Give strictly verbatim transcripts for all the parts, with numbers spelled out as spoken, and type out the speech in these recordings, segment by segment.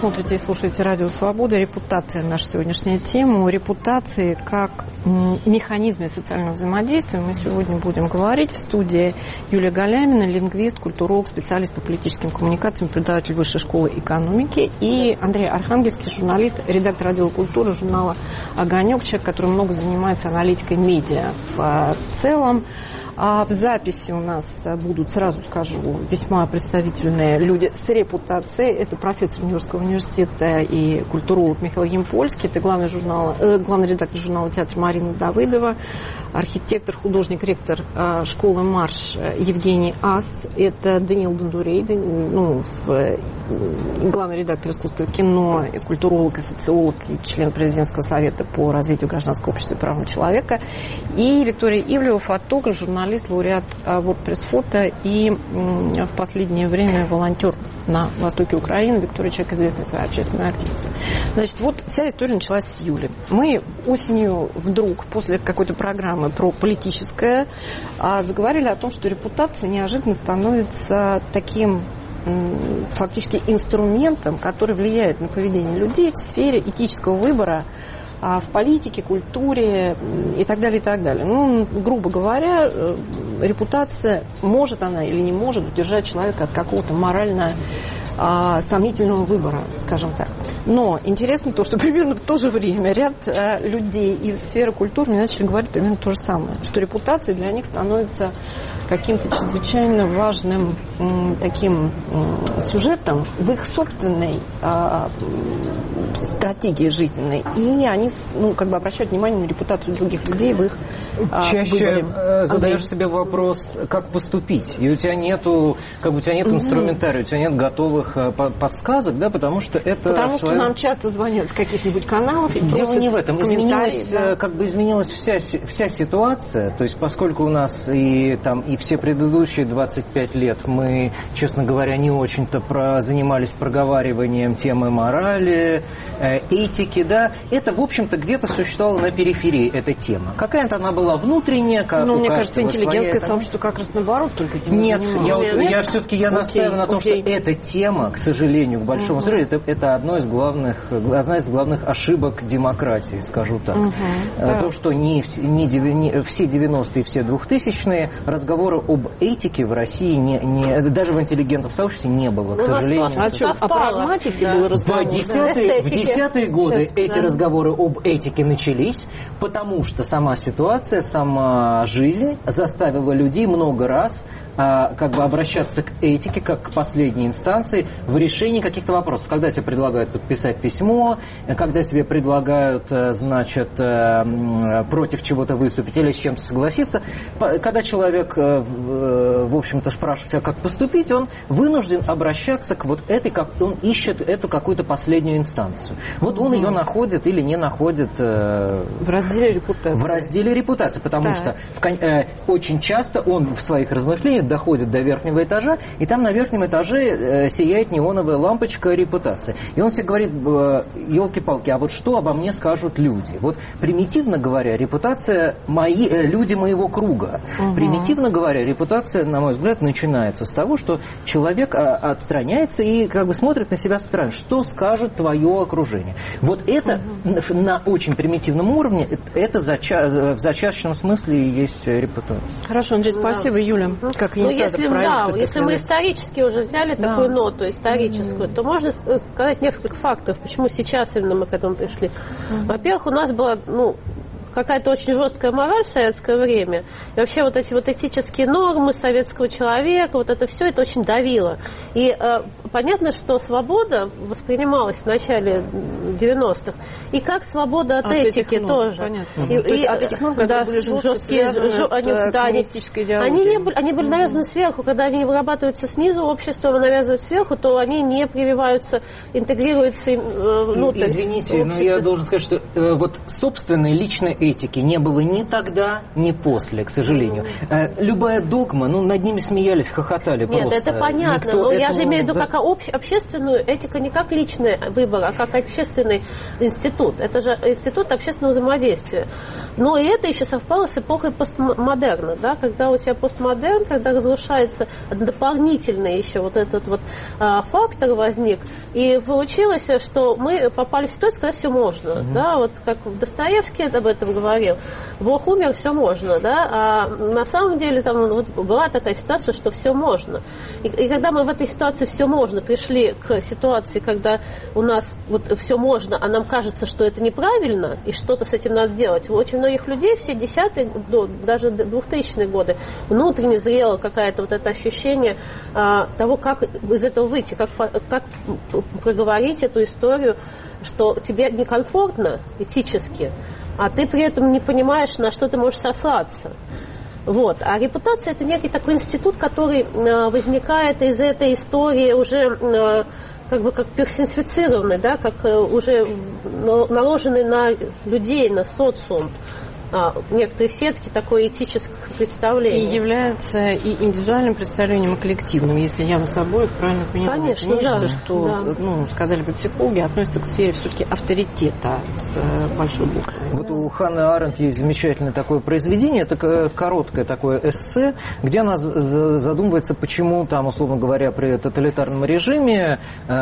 смотрите и слушаете Радио Свобода. Репутация – наша сегодняшняя тема. О репутации как механизме социального взаимодействия мы сегодня будем говорить. В студии Юлия Галямина, лингвист, культуролог, специалист по политическим коммуникациям, преподаватель Высшей школы экономики. И Андрей Архангельский, журналист, редактор отдела культуры журнала «Огонек», человек, который много занимается аналитикой медиа в целом. А в записи у нас будут, сразу скажу, весьма представительные люди с репутацией. Это профессор Нью-Йоркского университета и культуролог Михаил Ямпольский. Это главный, журнал, э, главный редактор журнала «Театр» Марина Давыдова. Архитектор, художник, ректор э, школы «Марш» Евгений Ас. Это Даниил Дондурей, ну, в, главный редактор искусства кино, и культуролог, и социолог, и член президентского совета по развитию гражданского общества и правам человека. И Виктория Ивлева, фотограф, журналист, лауреат WordPress-фото и в последнее время волонтер на востоке Украины. Виктория, человек, известный своей общественной активностью. Значит, вот вся история началась с Юли. Мы осенью вдруг, после какой-то программы про политическое, заговорили о том, что репутация неожиданно становится таким фактически инструментом, который влияет на поведение людей в сфере этического выбора, в политике, культуре и так далее, и так далее. Ну, грубо говоря, репутация, может она или не может удержать человека от какого-то морально а, сомнительного выбора, скажем так. Но интересно то, что примерно в то же время ряд а, людей из сферы культуры мне начали говорить примерно то же самое, что репутация для них становится каким-то чрезвычайно важным м, таким м, сюжетом в их собственной а, стратегии жизненной. И они, ну, как бы обращают внимание на репутацию других людей в их а, Чаще выборе. задаешь Андрей. себе вопрос, как поступить. И у тебя нету, как бы у тебя нет mm-hmm. инструментария, у тебя нет готовых подсказок, да, потому что это... Потому своем... что нам часто звонят с каких-нибудь каналов. И дело не в этом. Изменилась, да. как бы изменилась вся, вся ситуация. То есть, поскольку у нас и, там, и все предыдущие двадцать пять лет мы, честно говоря, не очень-то про, занимались проговариванием темы морали, э, этики, да, это, в общем-то, где-то существовало на периферии эта тема. Какая-то она была внутренняя, как ну, у мне кажется, интеллигентское своя, сообщество как раз наоборот только этим Нет, я, вот, Нет? я все-таки я настаиваю на том, окей. что эта тема, к сожалению, к большому uh-huh. сожалению, это, это одно из главных, одна из главных ошибок демократии, скажу так. Uh-huh. То, что не, не, не все девяностые и все двухтысячные разговоры об этике в России, не, не, даже в интеллигентном сообществе не было, к ну, сожалению. А что, о прагматике да. было разговор? В десятые, да. в десятые годы Сейчас, эти да. разговоры об этике начались, потому что сама ситуация, сама жизнь заставила людей много раз а, как бы обращаться к этике, как к последней инстанции в решении каких-то вопросов. Когда тебе предлагают подписать письмо, когда тебе предлагают, значит, против чего-то выступить или с чем-то согласиться, когда человек, в общем-то, спрашивает себя, как поступить, он вынужден обращаться к вот этой, как он ищет эту какую-то последнюю инстанцию. Вот он mm-hmm. ее находит или не находит в разделе репутации. В разделе репутации, потому да. что в, э, очень часто он в своих размышлениях доходит до верхнего этажа, и там на верхнем этаже э, сияет неоновая лампочка репутации. И он себе говорит, э, елки-палки, а вот что обо мне скажут люди? Вот примитивно говоря, репутация мои, э, люди моего круга. Угу. Примитивно говоря, репутация, на мой взгляд, начинается с того, что человек а, отстраняется и как бы смотрит на себя со стороны. Что скажет твое окружение? Вот это угу. на очень примитивном уровне, это зача- в зачаточном смысле и есть репутация. Хорошо, Андрей, спасибо. Да. Юля, как ну, если, проекта, да, если мы исторически уже взяли да. такую ноту историческую, mm-hmm. то можно сказать несколько фактов, почему сейчас именно мы к этому пришли. Mm-hmm. Во-первых, у нас была, ну, какая-то очень жесткая мораль в советское время. И вообще вот эти вот этические нормы советского человека, вот это все, это очень давило. И э, понятно, что свобода воспринималась в начале девяностых и как свобода от, от этики норм, тоже. Понятно. И, То есть от этих норм, которые да, были жесткие, жесткие они, да, коммунистической идеологией. Они, не были, они были навязаны mm-hmm. сверху. Когда они вырабатываются снизу, общество навязывают сверху, то они не прививаются, интегрируются э, внутрь. Извините, но я должен сказать, что э, вот собственная личная этики не было ни тогда, ни после, к сожалению. Любая догма, ну, над ними смеялись, хохотали. Нет, просто. это понятно, Никто но этому... я же имею в виду как обще- общественную этику, не как личный выбор, а как общественный институт. Это же институт общественного взаимодействия. Но и это еще совпало с эпохой постмодерна, да, когда у тебя постмодерн, когда разрушается дополнительный еще вот этот вот а, фактор возник, и получилось, что мы попали в ситуацию, когда все можно, mm-hmm. да, вот как Достоевский об этом говорил, Бог умер, все можно, да, а на самом деле там вот была такая ситуация, что все можно. И, и когда мы в этой ситуации все можно пришли к ситуации, когда у нас вот все можно, а нам кажется, что это неправильно, и что-то с этим надо делать. У очень многих людей все десятые, даже двухтысячные годы внутренне зрело какое-то вот это ощущение а, того, как из этого выйти, как, как проговорить эту историю, что тебе некомфортно этически, а ты при этом не понимаешь, на что ты можешь сослаться. Вот. А репутация – это некий такой институт, который э, возникает из этой истории уже э, как бы как персонифицированный, да, как э, уже наложенный на людей, на социум. Некоторые сетки такой этических представлений. И является и индивидуальным представлением, и коллективным, если я на собой правильно понимаю. Конечно, Нечто, да. что, да. ну, сказали бы психологи, относится к сфере все-таки авторитета с большой буквы. Вот у Ханны Аренд есть замечательное такое произведение, это короткое такое эссе, где она задумывается, почему там, условно говоря, при тоталитарном режиме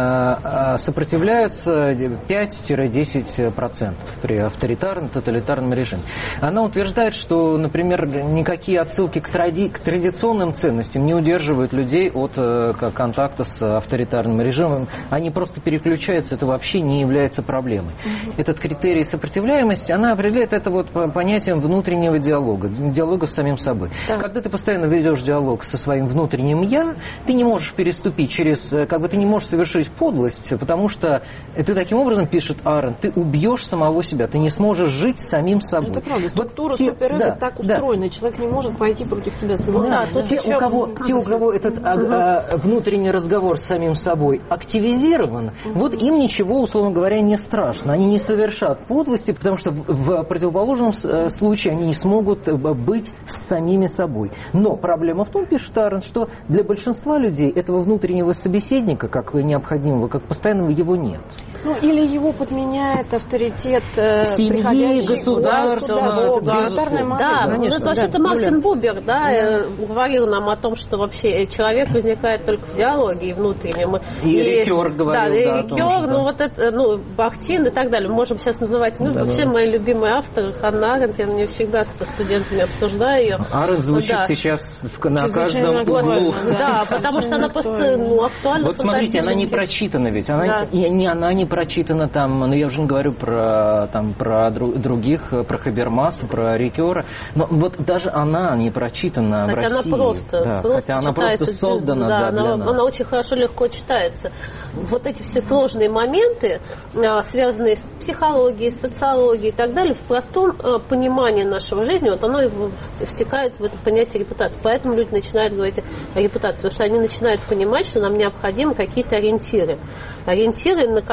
сопротивляются пять-десять процентов при авторитарном, тоталитарном режиме. Она утверждает, что, например, никакие отсылки к, тради... к традиционным ценностям не удерживают людей от э, контакта с авторитарным режимом. Они просто переключаются, это вообще не является проблемой. Mm-hmm. Этот критерий сопротивляемости, она определяет это вот понятием внутреннего диалога, диалога с самим собой. Да. Когда ты постоянно ведешь диалог со своим внутренним «я», ты не можешь переступить через, как бы ты не можешь совершить подлость, потому что ты таким образом, пишет Аренд, ты убьешь самого себя, ты не сможешь жить самим собой. Это правда. Структура вот те, суперэго да, так устроена, да. человек не может пойти против себя самого. Да, да. Те, у кого, те, у кого этот угу. а, а, внутренний разговор с самим собой активизирован, угу. вот им ничего, условно говоря, не страшно. Они не совершат подлости, потому что в, в противоположном случае они не смогут быть с самими собой. Но проблема в том, пишет Аренд, что для большинства людей этого внутреннего собеседника, как необходимого, как постоянного, его нет. Ну, или его подменяет авторитет э, семьи, государства. Да, да, конечно, ну, вообще-то да, Мартин Бубер, да, да. говорил нам о том, что вообще человек возникает только в диалоге и внутреннем. И, и Рикер говорил. Да, и да, Рикер, ну вот это, ну, Бахтин и так далее. Мы можем сейчас называть, ну, да, вообще да. мои любимые авторы, Ханна Аренд, я не всегда со студентами обсуждаю ее. Аренд звучит да. сейчас на каждом углу. Да, потому что она просто ну, актуальна. Вот смотрите, она не прочитана ведь, она не она не прочитана там, ну я уже не говорю про там про других, про Хабермаса, про Рикера, но вот даже она не прочитана хотя в России. Она просто, да, просто хотя она просто создана да, да, она, для нас. Она очень хорошо, легко читается. Вот эти все сложные моменты, связанные с психологией, социологией и так далее, в простом понимании нашего жизни, вот оно втекает в это понятие репутации. Поэтому люди начинают говорить о репутации, потому что они начинают понимать, что нам необходимы какие-то ориентиры. Ориентиры на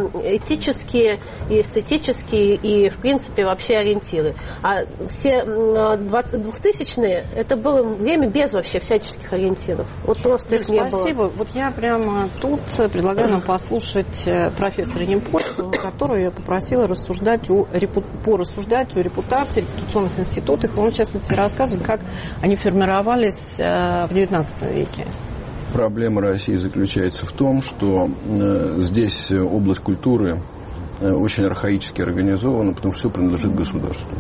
этические и эстетические, и, в принципе, вообще ориентиры. А все двухтысячные, это было время без вообще всяческих ориентиров. Вот просто их не было. Спасибо. Вот я прямо тут предлагаю нам послушать профессора Немпольского, которую я попросила рассуждать о, порассуждать о репутации, репутационных институтах. Он, в частности, рассказывает, как они формировались в девятнадцатом веке. Проблема России заключается в том, что э, здесь область культуры э, очень архаически организована, потому что все принадлежит государству.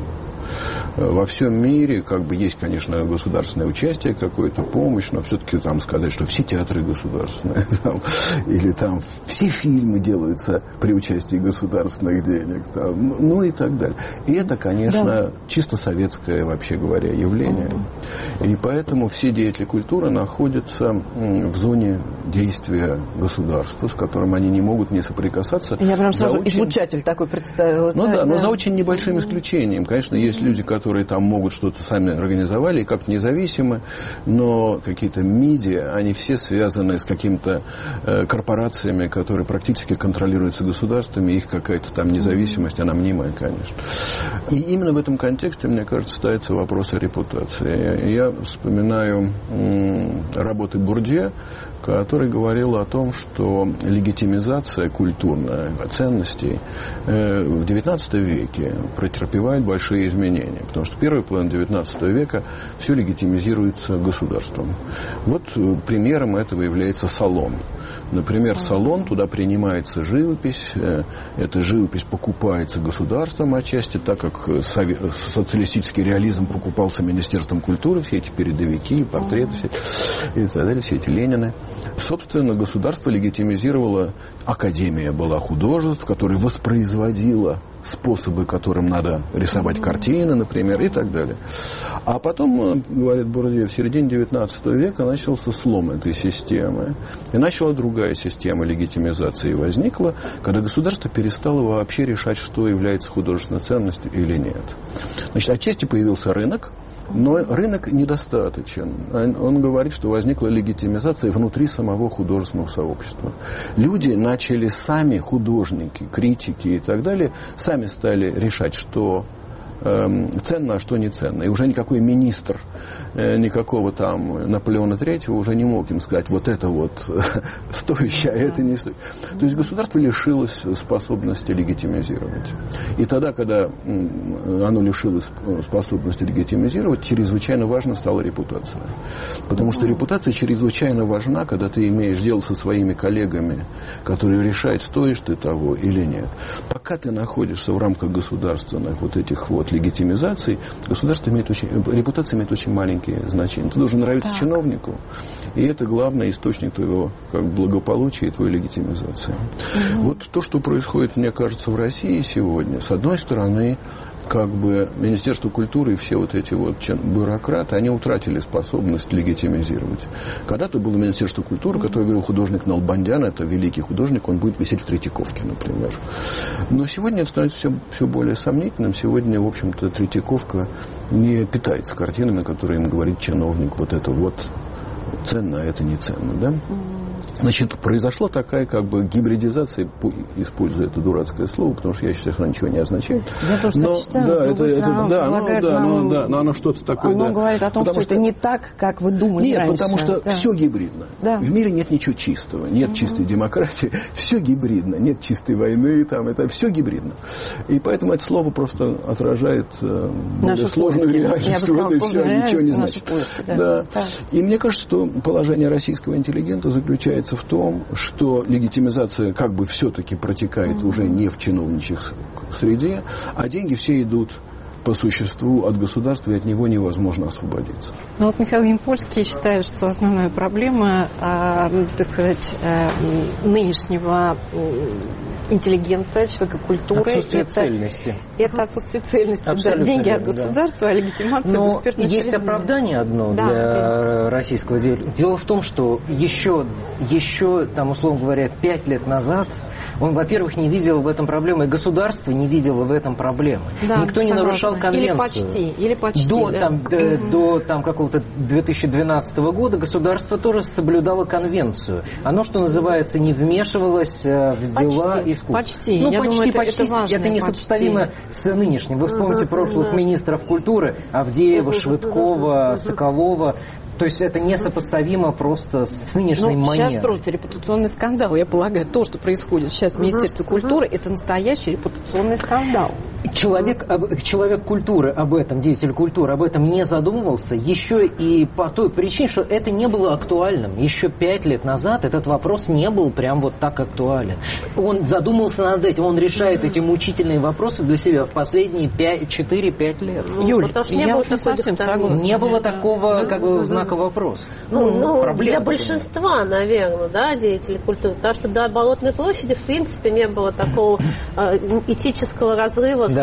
Во всем мире как бы есть, конечно, государственное участие, какое-то помощь, но все-таки там сказать, что все театры государственные, там, или там все фильмы делаются при участии государственных денег, там, ну и так далее. И это, конечно, да. чисто советское, вообще говоря, явление. И поэтому все деятели культуры находятся в зоне действия государства, с которым они не могут не соприкасаться. Я прям сразу очень... излучатель такой представила. Ну да, да, да, но за очень небольшим исключением. Конечно, есть Есть люди, которые там могут что-то сами организовали, и как независимы, но какие-то медиа, они все связаны с какими-то э, корпорациями, которые практически контролируются государствами, их какая-то там независимость, она мнимая, конечно. И именно в этом контексте, мне кажется, ставится вопрос о репутации. Я вспоминаю м, работы Бурдье, который говорил о том, что легитимизация культурная ценностей э, в девятнадцатом веке претерпевает большие изменения. Потому что первая половина девятнадцатого века все легитимизируется государством. Вот э, примером этого является салон. Например, салон, туда принимается живопись, э, эта живопись покупается государством отчасти, так как сове- социалистический реализм покупался Министерством культуры, все эти передовики, портреты все, и так далее, все эти Ленины. Собственно, государство легитимизировало, академия была художеств, которая воспроизводила способы, которым надо рисовать картины, например, и так далее. А потом, говорит Бурдье, в середине девятнадцатого века начался слом этой системы. И начала другая система легитимизации возникла, когда государство перестало вообще решать, что является художественной ценностью или нет. Значит, отчасти появился рынок, но рынок недостаточен. Он говорит, что возникла легитимизация внутри самого художественного сообщества. Люди начали сами, художники, критики и так далее, сами стали решать, что э, ценно, а что не ценно. И уже никакой министр, э, никакого там Наполеона третьего уже не мог им сказать, вот это вот стоящее, а это не стоит. То есть государство лишилось способности легитимизировать. И тогда, когда оно лишилось способности легитимизировать, чрезвычайно важно стала репутация. Потому что репутация чрезвычайно важна, когда ты имеешь дело со своими коллегами, которые решают, стоишь ты того или нет. Пока ты находишься в рамках государственных вот этих вот легитимизаций, государство имеет очень, репутация имеет очень маленькие значения. Ты должен нравиться так. чиновнику, и это главный источник твоего как благополучия и твоей легитимизации. Угу. Вот то, что происходит, мне кажется, в России сегодня, с одной стороны, как бы Министерство культуры и все вот эти вот бюрократы, они утратили способность легитимизировать. Когда-то было Министерство культуры, которое говорил художник Налбандян, это великий художник, он будет висеть в Третьяковке, например. Но сегодня это становится все, все более сомнительным. Сегодня, в общем-то, Третьяковка не питается картинами, которые им говорит чиновник, вот это вот ценно, а это не ценно, да? Значит, произошла такая как бы гибридизация, используя это дурацкое слово, потому что я считаю, что оно ничего не означает. Я тоже но, читаю, да, это, это, оно да, ну, да, нам, ну, да, но оно что-то такое. Оно да. говорит о том, потому что, что это не так, как вы думали Нет, раньше. потому что да. все гибридно. Да. В мире нет ничего чистого, нет угу. чистой демократии, все гибридно, нет чистой войны, там, это все гибридно. И поэтому это слово просто отражает э, более сложную реальность. Вот и все, ничего не значит. Поиски, да. Да. Да. И мне кажется, что положение российского интеллигента заключается в том, что легитимизация как бы все-таки протекает mm-hmm. уже не в чиновничьей среде, а деньги все идут по существу от государства, и от него невозможно освободиться. Ну вот Михаил Ямпольский считает, что основная проблема, э, так сказать, э, нынешнего э, интеллигента, человека культуры, отсутствие это, цельности. Это отсутствие цельности. Да, деньги верно, от государства, да. а легитимация Но от экспертной есть среды. оправдание одно да, для да. российского дела. Дело в том, что еще, еще там, условно говоря, пять лет назад он, во-первых, не видел в этом проблемы, и государство не видело в этом проблемы. Да, Никто не согласна. нарушал конвенцию. Или почти. Или почти до, да. там, mm-hmm. до там, какого-то две тысячи двенадцатого года государство тоже соблюдало конвенцию. Оно, что называется, не вмешивалось в дела почти. искусства. Почти. Ну, Я почти, думаю, это, почти. Это, важно, это несопоставимо почти. с нынешним. Вы вспомните uh-huh, прошлых uh-huh. министров культуры Авдеева, uh-huh, Швыдкова, uh-huh. Соколова. То есть это несопоставимо просто с нынешней ну, манерой. Сейчас просто репутационный скандал. Я полагаю, то, что происходит сейчас в Министерстве uh-huh. культуры, это настоящий репутационный скандал. Человек, человек культуры об этом, деятель культуры об этом не задумывался еще и по той причине, что это не было актуальным. Еще пять лет назад этот вопрос не был прям вот так актуален. Он задумался над этим, он решает эти мучительные вопросы для себя в последние четыре-пять лет. Юль, я не вот не совсем согласна. Не было такого как бы знака вопроса. Ну, ну, ну для большинства, наверное, да, деятелей культуры. Потому что до Болотной площади, в принципе, не было такого э, этического разрыва да,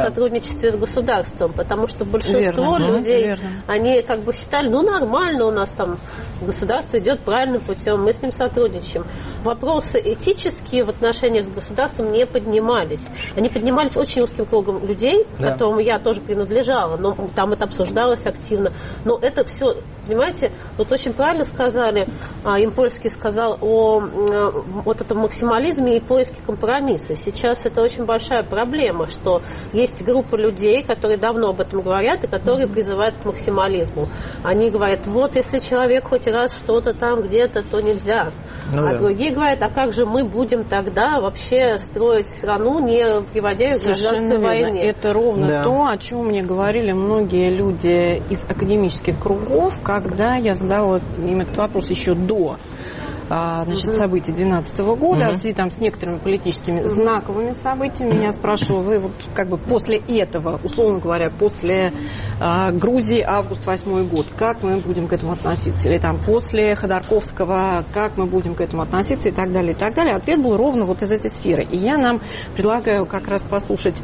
да. сотрудничестве с государством, потому что большинство верно, людей, верно. они как бы считали, ну нормально у нас там государство идет правильным путем, мы с ним сотрудничаем. Вопросы этические в отношениях с государством не поднимались. Они поднимались очень узким кругом людей, да. к которому я тоже принадлежала, но там это обсуждалось активно. Но это все, понимаете, вот очень правильно сказали, Ямпольский сказал о вот этом максимализме и поиске компромисса. Сейчас это очень большая проблема, что есть группа людей, которые давно об этом говорят и которые призывают к максимализму. Они говорят, вот если человек хоть раз что-то там где-то, то нельзя. Ну, а да. другие говорят, а как же мы будем тогда вообще строить страну, не приводя ее к гражданской войне? Это ровно да. то, о чем мне говорили многие люди из академических кругов, когда я задала им этот вопрос еще до значит, uh-huh. событий две тысячи двенадцатого года, uh-huh. в связи там, с некоторыми политическими uh-huh. знаковыми событиями. Меня спрашивала, вы вот как бы после этого, условно говоря, после а, Грузии, август восьмой год, как мы будем к этому относиться? Или там после Ходорковского, как мы будем к этому относиться и так далее, и так далее. Ответ был ровно вот из этой сферы. И я нам предлагаю как раз послушать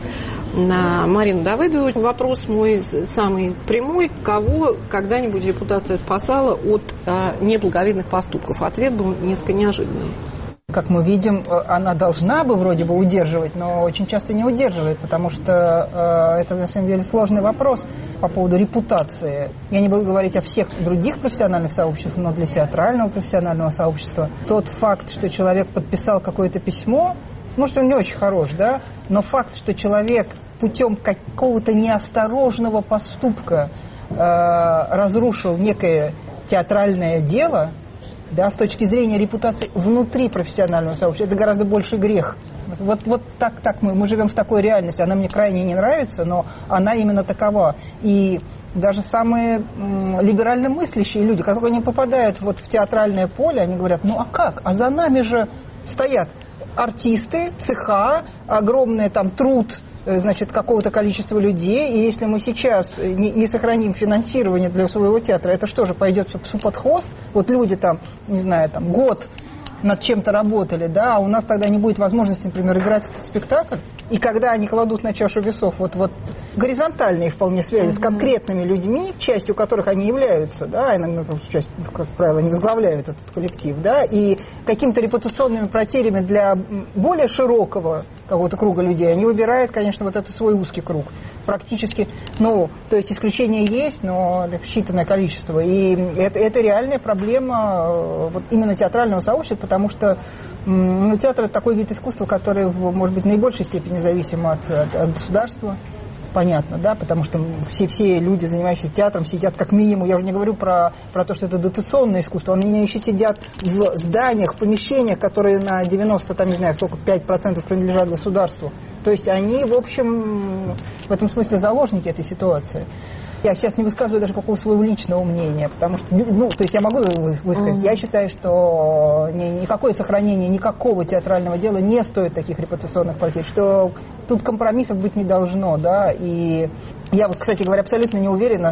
на Марину Давыдову. Вопрос мой самый прямой. Кого когда-нибудь репутация спасала от а, неблаговидных поступков? Ответ был несколько неожиданный. Как мы видим, она должна бы вроде бы удерживать, но очень часто не удерживает, потому что э, это, на самом деле, сложный вопрос по поводу репутации. Я не буду говорить о всех других профессиональных сообществах, но для театрального профессионального сообщества тот факт, что человек подписал какое-то письмо, может, он не очень хорош, да, но факт, что человек путем какого-то неосторожного поступка э, разрушил некое театральное дело, да, с точки зрения репутации внутри профессионального сообщества, это гораздо больший грех. Вот, вот так, так мы, мы живем в такой реальности. Она мне крайне не нравится, но она именно такова. И даже самые м, либерально мыслящие люди, которые не попадают вот в театральное поле, они говорят, ну а как? А за нами же стоят артисты, цеха, огромный там труд, значит, какого-то количества людей, и если мы сейчас не, не сохраним финансирование для своего театра, это что же, пойдет все псу под хвост? Вот люди там, не знаю, там год над чем-то работали, да, а у нас тогда не будет возможности, например, играть этот спектакль, и когда они кладут на чашу весов вот, вот горизонтальные вполне связи mm-hmm. с конкретными людьми, частью которых они являются, да, иногда, часть, как правило, не возглавляют этот коллектив, да, и какими-то репутационными потерями для более широкого какого-то круга людей, они выбирают, конечно, вот этот свой узкий круг. Практически, ну, то есть исключения есть, но считанное количество. И это, это реальная проблема вот именно театрального сообщества, потому что ну, театр – это такой вид искусства, который, может быть, в наибольшей степени зависим от, от, от государства. Понятно, да, потому что все, все люди, занимающиеся театром, сидят как минимум, я уже не говорю про, про то, что это дотационное искусство, они еще сидят в зданиях, в помещениях, которые на девяносто, там, не знаю, сколько, пять процентов принадлежат государству. То есть они, в общем, в этом смысле заложники этой ситуации. Я сейчас не высказываю даже какого своего личного мнения, потому что, ну, то есть я могу высказать, mm-hmm. я считаю, что ни, никакое сохранение никакого театрального дела не стоит таких репутационных потерь, что тут компромиссов быть не должно, да, и я вот, кстати говоря, абсолютно не уверена,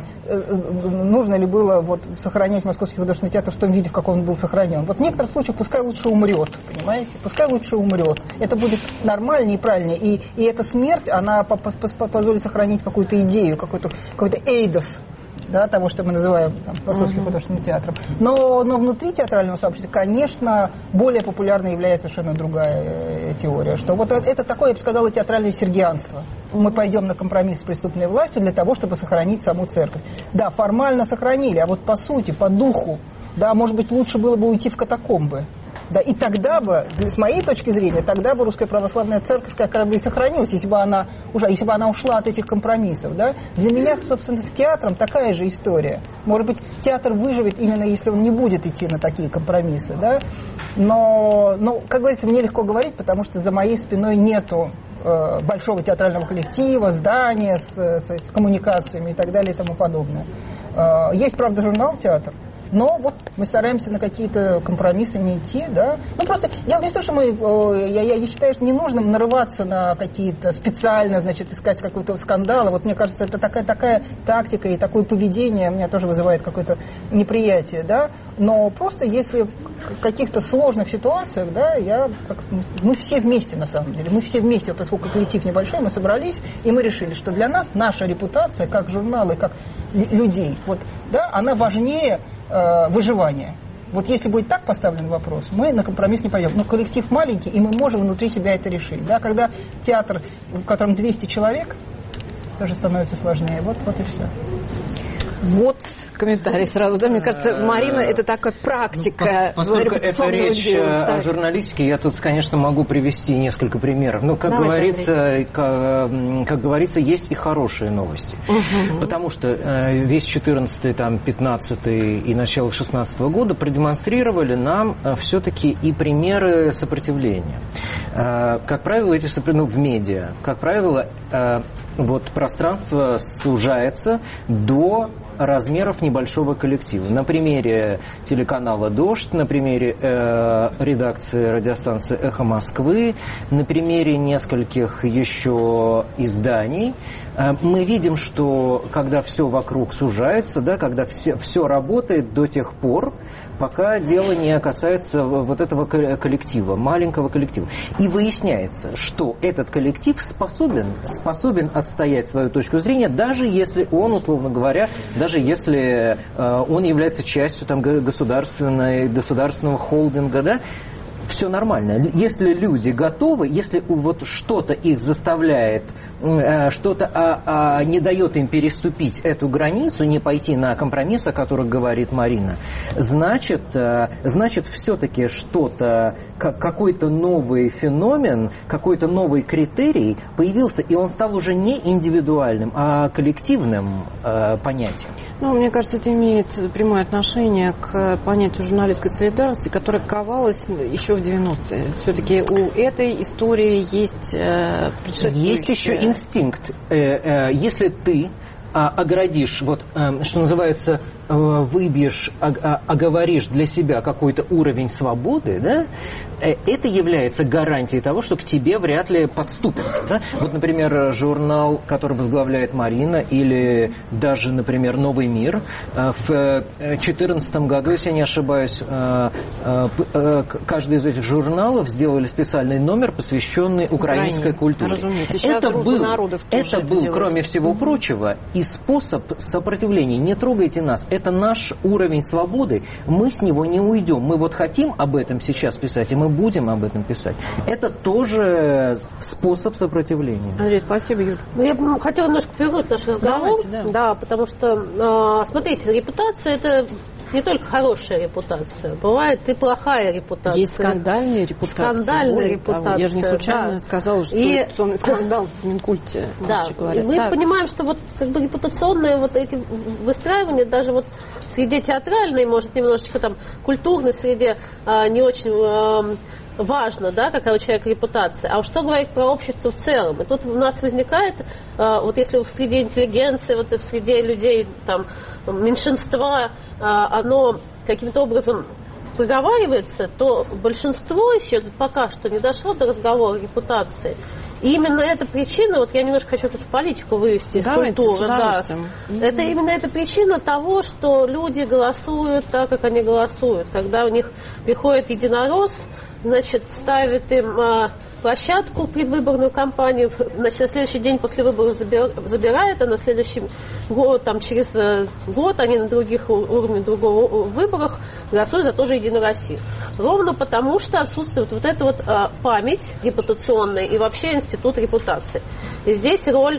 нужно ли было вот сохранять Московский художественный театр в том виде, в каком он был сохранен. Вот в некоторых случаях пускай лучше умрет, понимаете, пускай лучше умрет. Это будет нормальнее и правильнее, и, и эта смерть, она позволит сохранить какую-то идею, какой-то, какой-то эйдос, да, того, что мы называем там, Московским uh-huh. художественным театром. Но, но внутри театрального сообщества, конечно, более популярной является совершенно другая теория, что вот это, это такое, я бы сказала, театральное сергианство. Мы пойдем на компромисс с преступной властью для того, чтобы сохранить саму церковь. Да, формально сохранили, а вот по сути, по духу, да, может быть, лучше было бы уйти в катакомбы. Да, и тогда бы, с моей точки зрения, тогда бы Русская Православная Церковь как раз бы и сохранилась, если бы она, уже, если бы она ушла от этих компромиссов. Да? Для меня, собственно, с театром такая же история. Может быть, театр выживет именно если он не будет идти на такие компромиссы. Да? Но, но, как говорится, мне легко говорить, потому что за моей спиной нету э, большого театрального коллектива, здания с, с, с коммуникациями и так далее и тому подобное. Э, есть, правда, журнал «Театр», Но вот мы стараемся на какие-то компромиссы не идти, да. Ну, просто дело не в том, что мы, я, я считаю, что не нужно нарываться на какие-то специально, значит, искать какой-то скандал. Вот мне кажется, это такая, такая тактика и такое поведение меня тоже вызывает какое-то неприятие, да. Но просто если в каких-то сложных ситуациях, да, я, как, мы все вместе, на самом деле, мы все вместе, поскольку коллектив небольшой, мы собрались, и мы решили, что для нас наша репутация, как журнала и как людей, вот, да, она важнее э, выживания. Вот если будет так поставлен вопрос, мы на компромисс не пойдем. Но коллектив маленький, и мы можем внутри себя это решить. Да? Когда театр, в котором двести человек, тоже становится сложнее. Вот, вот и все. Вот комментарий сразу, да, мне кажется, Марина, это такая практика. Ну, поскольку это речь дела, о журналистике, я тут, конечно, могу привести несколько примеров. Но, как Давай, говорится, как, как говорится, есть и хорошие новости. Угу. Потому что весь четырнадцатый, там, пятнадцатый и начало шестнадцатого года продемонстрировали нам все-таки и примеры сопротивления. Как правило, эти сопротивления, ну, в медиа, как правило, вот пространство сужается до размеров небольшого коллектива. На примере телеканала «Дождь», на примере э, редакции радиостанции «Эхо Москвы», на примере нескольких еще изданий, э, мы видим, что когда все вокруг сужается, да, когда все, все работает до тех пор, пока дело не касается вот этого коллектива, маленького коллектива. И выясняется, что этот коллектив способен, способен отстоять свою точку зрения, даже если он, условно говоря, даже если э, он является частью там, государственной, государственного холдинга, да, все нормально. Если люди готовы, если вот что-то их заставляет, э, что-то а, а, не дает им переступить эту границу, не пойти на компромисс, о которых говорит Марина, значит, э, значит все-таки что-то, как, какой-то новый феномен, какой-то новый критерий появился, и он стал уже не индивидуальным, а коллективным э, понятием. Ну, мне кажется, это имеет прямое отношение к понятию журналистской солидарности, которое ковалось еще в девяностые. Все-таки у этой истории есть э, предшествующая... Есть еще инстинкт. Э, э, если ты оградишь, вот, что называется, выбьешь, оговоришь для себя какой-то уровень свободы, да, это является гарантией того, что к тебе вряд ли подступятся. Да? Вот, например, журнал, который возглавляет Марина, или даже, например, «Новый мир», в две тысячи четырнадцатом году, если я не ошибаюсь, каждый из этих журналов сделали специальный номер, посвященный украинской культуре. Это был, это был кроме всего прочего, и способ сопротивления. Не трогайте нас. Это наш уровень свободы. Мы с него не уйдем. Мы вот хотим об этом сейчас писать, и мы будем об этом писать. Это тоже способ сопротивления. Андрей, спасибо, Юль. Ну, я бы хотела немножко повернуть наш разговор. Давайте, да. Да, потому что, смотрите, репутация – это не только хорошая репутация, бывает и плохая репутация. Есть скандальная репутация. Скандальная репутация. Я же не случайно да. сказала, что и... репутационный скандал в Минкульте. Да, и мы так. понимаем, что вот как бы репутационные вот эти выстраивания, даже вот в среде театральной, может, немножечко там культурной среде а, не очень... А, важно, да, какая у человека репутация. А что говорить про общество в целом? И тут у нас возникает, вот если в среде интеллигенции, вот в среде людей, там, меньшинства, оно каким-то образом проговаривается, то большинство еще пока что не дошло до разговора о репутации. И именно эта причина, вот я немножко хочу тут в политику вывести из Давайте, культуры, да, это именно эта причина того, что люди голосуют так, как они голосуют. Когда у них приходит единорос, значит, ставит им а, площадку в предвыборную кампанию, значит, на следующий день после выборов забирает, а на следующий год, там, через год они на других уровнях другого выборах голосуют за тоже Единую Россию. Ровно потому, что отсутствует вот эта вот а, память репутационная и вообще институт репутации. И здесь роль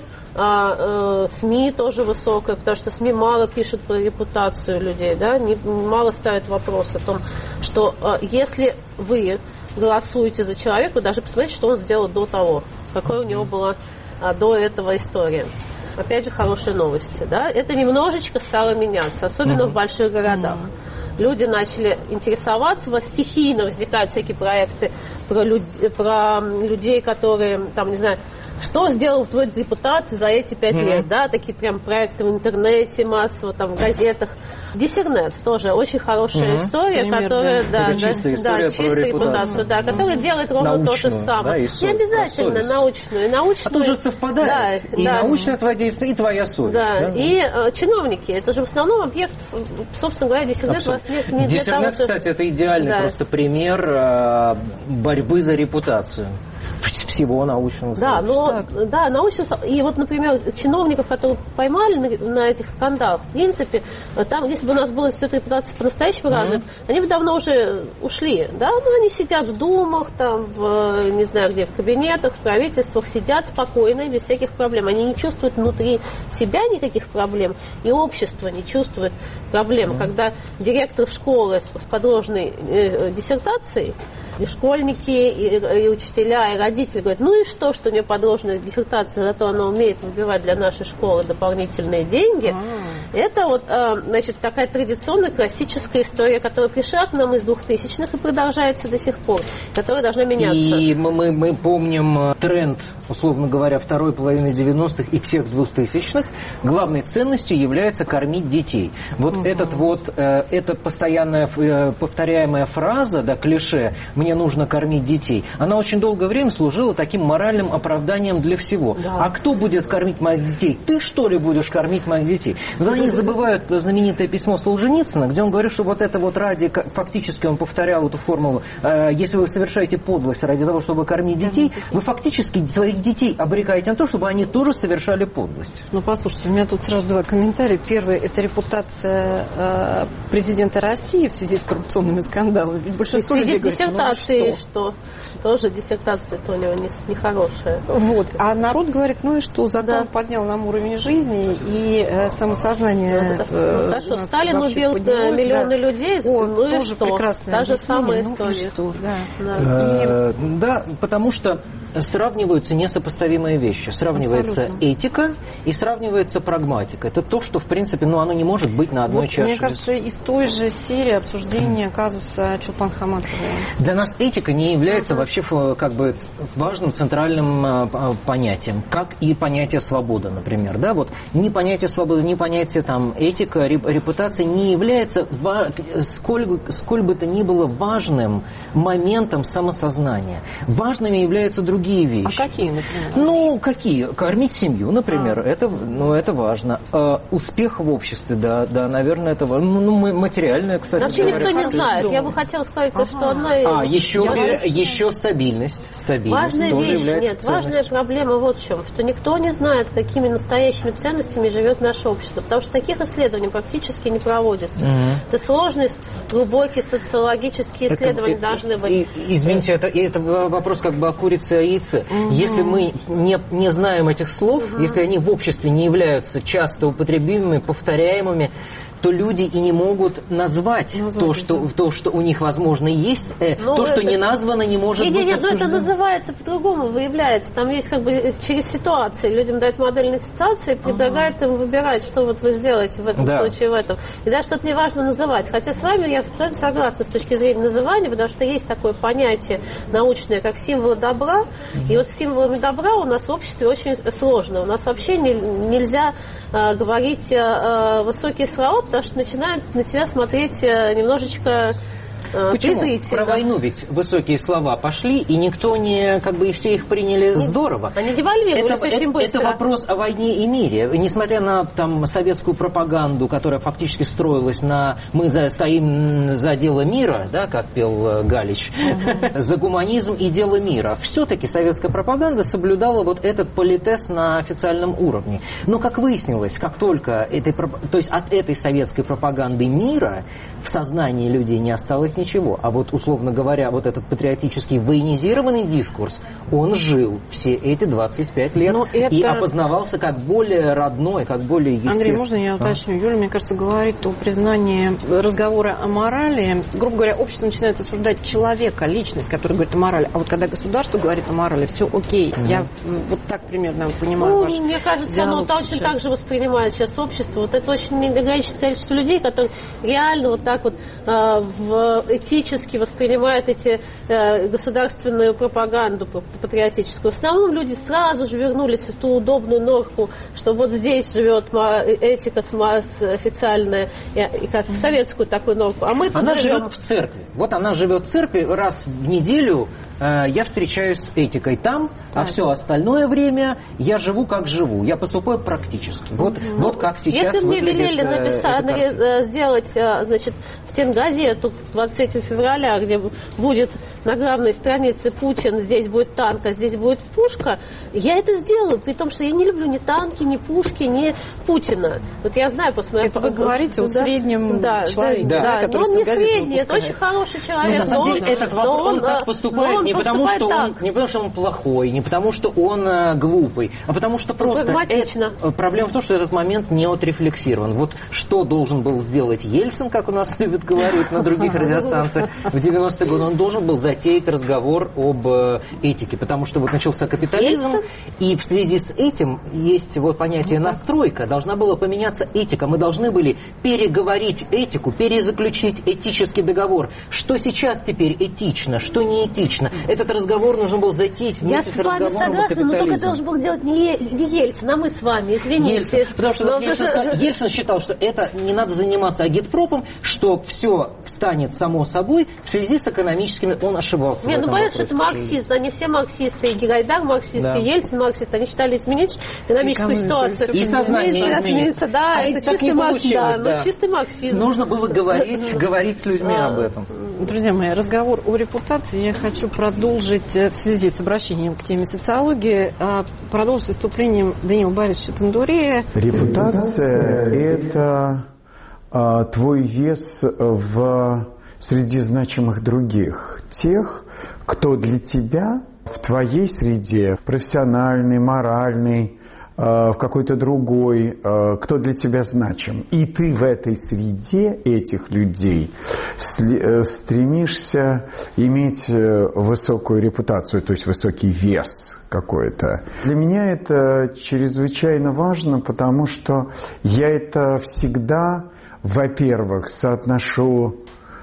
а, а, СМИ тоже высокая, потому что СМИ мало пишут про репутацию людей, да, не, мало ставят вопрос о том, что а, если вы голосуете за человека, вы даже посмотрите, что он сделал до того, какой у него была а, до этого история. Опять же, хорошие новости, да, это немножечко стало меняться, особенно mm-hmm. в больших городах. Mm-hmm. Люди начали интересоваться, вот стихийно возникают всякие проекты про, люд... про людей, которые, там, не знаю, Что сделал твой депутат за эти пять Mm-hmm. лет, да, такие прям проекты в интернете массово, там, в газетах. Диссернет тоже очень хорошая mm-hmm. история, Пример, которая, да, да, да, чистая история да, чистая репутацию, да, mm-hmm. которая делает ровно научную, то же самое. Да, не обязательно научную, и научную. А тут же совпадает. Да, и да. научная твоя деятельность, и твоя совесть. Да, да? и э, чиновники, это же в основном объект, собственно говоря, диссернет у вас нет не для того, Диссернет, кстати, это идеальный да. просто пример э, борьбы за репутацию всего научного да, но, да, научного. И вот, например, чиновников, которые поймали на, на этих скандалах, в принципе, там, если бы у нас был институт репутации по-настоящему mm-hmm. развит, они бы давно уже ушли, да, но они сидят в думах, там, в, не знаю где, в кабинетах, в правительствах, сидят спокойно, без всяких проблем. Они не чувствуют внутри себя никаких проблем, и общество не чувствует проблем. Mm-hmm. Когда директор школы с, с подложной э, диссертацией, и школьники, и, и учителя, и родители говорят, ну и что, что у нее подложная диссертация, зато она умеет выбивать для нашей школы дополнительные деньги. А-а-а. Это вот, значит, такая традиционная классическая история, которая пришла к нам из двухтысячных и продолжается до сих пор, которая должна меняться. И мы, мы, мы помним тренд, условно говоря, второй половины девяностых и всех двухтысячных. Главной ценностью является кормить детей. Вот угу. этот вот, эта постоянная повторяемая фраза, да, клише «мне нужно кормить детей», она очень долгое время служила таким моральным оправданием для всего. Да. А кто будет кормить моих детей? Ты, что ли, будешь кормить моих детей? Но они забывают знаменитое письмо Солженицына, где он говорит, что вот это вот ради, фактически он повторял эту формулу, э, если вы совершаете подлость ради того, чтобы кормить детей, вы фактически своих детей обрекаете на то, чтобы они тоже совершали подлость. Ну, послушайте, у меня тут сразу два комментария. Первый – это репутация э, президента России в связи с коррупционными скандалами. Ведь большинство людей говорит, диссертации, ну, что? Тоже диссертация-то у него нехорошая. Не вот. А народ говорит, ну и что, закон да. поднял нам уровень жизни и э, самосознание. Э, Хорошо, Сталин убил миллионы да. людей, О, ну и что? Та же самая ну, история. Что? Да. Да. Э, да, потому что сравниваются несопоставимые вещи. Сравнивается Абсолютно. Этика и сравнивается прагматика. Это то, что, в принципе, ну, оно не может быть на одной вот, чаше. Мне кажется, из той же серии обсуждения казуса Чулпан Хаматовой. Для нас этика не является uh-huh. вообще как бы важным центральным э, понятием, как и понятие свободы, например. Да? Вот ни понятие свободы, ни понятие там, этика, репутация не является сколь, сколь бы то ни было важным моментом самосознания. Важными являются другие вещи. А какие, например? Ну, какие? Кормить семью, например, а. это, ну, это важно. А, успех в обществе, да, да, наверное, это важно. Ну, материальное, кстати. Вообще никто не знает. Я бы хотела сказать, ага. что одна... А, еще, еще стабильность. Стабильность важная тоже вещь, является нет, важная проблема вот в чем, что никто не знает, какими настоящими ценностями живет наше общество, потому что таких исследований практически не проводится. Mm-hmm. Это сложные, глубокие социологические исследования это, должны быть. И, извините, это, это вопрос как бы о курице и яйце. Mm-hmm. Если мы не, не знаем этих слов, mm-hmm. если они в обществе не являются часто употребимыми, повторяемыми, то люди и не могут назвать ну, то, что, то, что у них, возможно, есть, э, то, это... что не названо, не может не, быть Нет, нет, это называется по-другому, выявляется. Там есть как бы через ситуации. Людям дают модельные ситуации, предлагают ага. им выбирать, что вот вы сделаете в этом да. случае, в этом. И даже что-то не важно называть. Хотя с вами я абсолютно согласна с точки зрения называния, потому что есть такое понятие научное, как символы добра. Mm-hmm. И вот с символами добра у нас в обществе очень сложно. У нас вообще не, нельзя э, говорить э, высокие слова, потому что начинают на тебя смотреть немножечко Почему? Про войну ведь высокие слова пошли, и никто не, как бы, и все их приняли здорово. Они девальвировались это, очень это, быстро. Это вопрос о войне и мире. Несмотря на там советскую пропаганду, которая фактически строилась на «мы за, стоим за дело мира», да, как пел Галич, uh-huh. за гуманизм и дело мира, все-таки советская пропаганда соблюдала вот этот политез на официальном уровне. Но, как выяснилось, как только этой, то есть от этой советской пропаганды мира в сознании людей не осталось ничего. А вот, условно говоря, вот этот патриотический военизированный дискурс, он жил все эти двадцать пять лет это... и опознавался как более родной, как более естественный. Андрей, можно я уточню? А? Юля, мне кажется, говорит о признании разговора о морали. Грубо говоря, общество начинает осуждать человека, личность, которая говорит о морали. А вот когда государство говорит о морали, все окей. Mm-hmm. Я вот так примерно понимаю ну, ваш мне кажется, оно точно так же воспринимает сейчас общество. Вот это очень ограниченное количество людей, которые реально вот так вот э, в этически воспринимают эти государственную пропаганду патриотическую. В основном люди сразу же вернулись в ту удобную норку, что вот здесь живет этика официальная, и как в советскую такую норку. А мы тут она живем... живет в церкви. Вот она живет в церкви, раз в неделю э, я встречаюсь с этикой там, а все остальное время я живу как живу. Я поступаю практически. Вот, ну, вот как сейчас если выглядит. Если мне велели написать, сделать, значит, стенгазету двадцать третьего февраля, где будет на главной странице Путин, здесь будет танк, а здесь будет пушка, я это сделаю, при том, что я не люблю ни танки, ни пушки, ни Путина. Вот я знаю после моего... Это вы говорите о среднем да, человеке, да, да, да, но он не средний, это очень хороший человек. Ну, на самом деле, он, этот вопрос, он, он так поступает, он не, потому, что он, не потому, что он плохой, не потому, что он а, глупый, а потому что просто... Это, проблема в том, что этот момент не отрефлексирован. Вот что должен был сделать Ельцин, как у нас любят говорить на других радиостанциях, в девяностые годы, он должен был затеять разговор об этике, потому что вот начался капитализм, Ельцин? И в связи с этим есть вот понятие настройка, должна была поменяться этика, мы должны были переговорить этику, перезаключить этический договор. Что сейчас теперь этично, что не этично? Этот разговор нужно было затеять вместе с разговором о капитализме. Я с вами согласна, но только должен был делать не, не Ельцин, а мы с вами, извините. Ельцин, потому что вот Ельцин, что... Ельцин считал, что это не надо заниматься агитпропом, что все встанет само собой в связи с экономическими... Он ошибался. Не, ну понятно, что это марксист, они все марксисты, и Гайдар марксист, да. И Ельцин марксист, они считали изменить экономическую ситуацию. И сознание изменить. Да, а это чистый, марк... да, да. чистый марксизм. Нужно было говорить, говорить с людьми об этом. Друзья мои, разговор о репутации я хочу продолжить в связи с обращением к теме социологии, продолжить выступлением Даниила Борисовича Тандурея. Репутация – это а, твой вес в, среди значимых других. Тех, кто для тебя в твоей среде, профессиональной, моральной, а, в какой-то другой, а, кто для тебя значим. И ты в этой среде этих людей стремишься иметь высокую репутацию, то есть высокий вес какой-то. Для меня это чрезвычайно важно, потому что я это всегда, во-первых, соотношу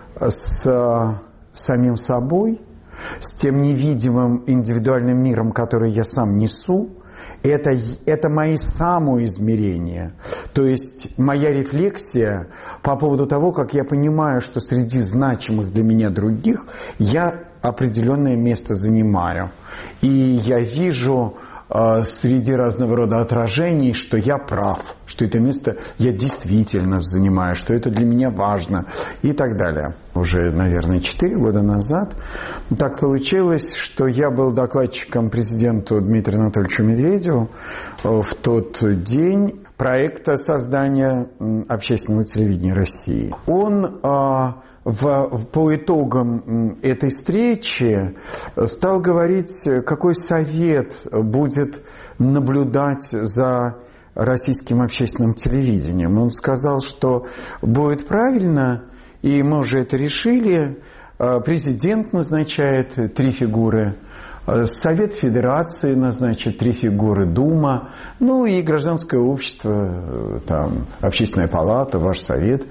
с самим собой, с тем невидимым индивидуальным миром, который я сам несу. Это, это мои самоизмерения, то есть моя рефлексия по поводу того, как я понимаю, что среди значимых для меня других я определенное место занимаю. И я вижу э, среди разного рода отражений, что я прав, что это место я действительно занимаю, что это для меня важно и так далее. Уже, наверное, четыре года назад так получилось, что я был докладчиком президенту Дмитрию Анатольевичу Медведеву в тот день проекта создания общественного телевидения России. Он а, в, по итогам этой встречи стал говорить, какой совет будет наблюдать за российским общественным телевидением. Он сказал, что будет правильно, и мы уже это решили, президент назначает три фигуры, Совет Федерации назначит три фигуры, Дума, ну и гражданское общество, там, Общественная палата, ваш совет,